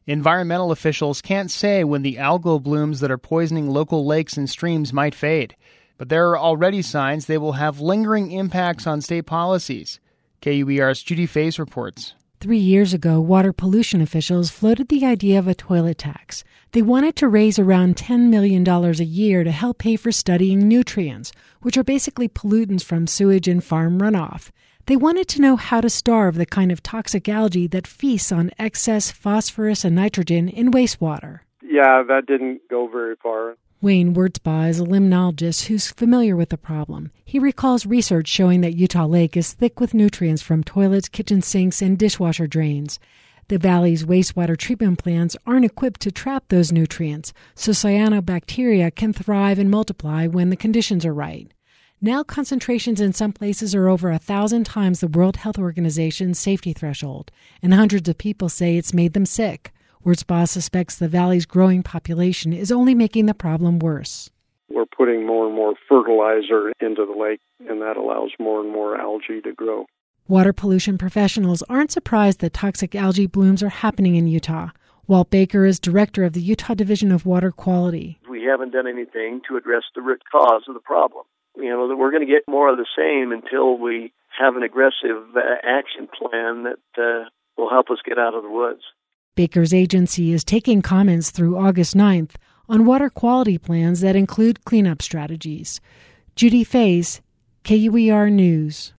Environmental officials can't say when the algal blooms that are poisoning local lakes and streams might fade, but there are already signs they will have lingering impacts on state policies. KUER's Judy Faze reports. 3 years ago, water pollution officials floated the idea of a toilet tax. They wanted to raise around $10 million a year to help pay for studying nutrients, which are basically pollutants from sewage and farm runoff. They wanted to know how to starve the kind of toxic algae that feasts on excess phosphorus and nitrogen in wastewater. Yeah, that didn't go very far. Wayne Wurtzbaugh is a limnologist who's familiar with the problem. He recalls research showing that Utah Lake is thick with nutrients from toilets, kitchen sinks, and dishwasher drains. The valley's wastewater treatment plants aren't equipped to trap those nutrients, so cyanobacteria can thrive and multiply when the conditions are right. Now concentrations in some places are over 1,000 times the World Health Organization's safety threshold, and hundreds of people say it's made them sick. Wurtzbaugh suspects the valley's growing population is only making the problem worse. We're putting more and more fertilizer into the lake, and that allows more and more algae to grow. Water pollution professionals aren't surprised that toxic algae blooms are happening in Utah. Walt Baker is director of the Utah Division of Water Quality. We haven't done anything to address the root cause of the problem. That we're going to get more of the same until we have an aggressive action plan that will help us get out of the woods. Baker's agency is taking comments through August 9th on water quality plans that include cleanup strategies. Judy Faze, KUER News.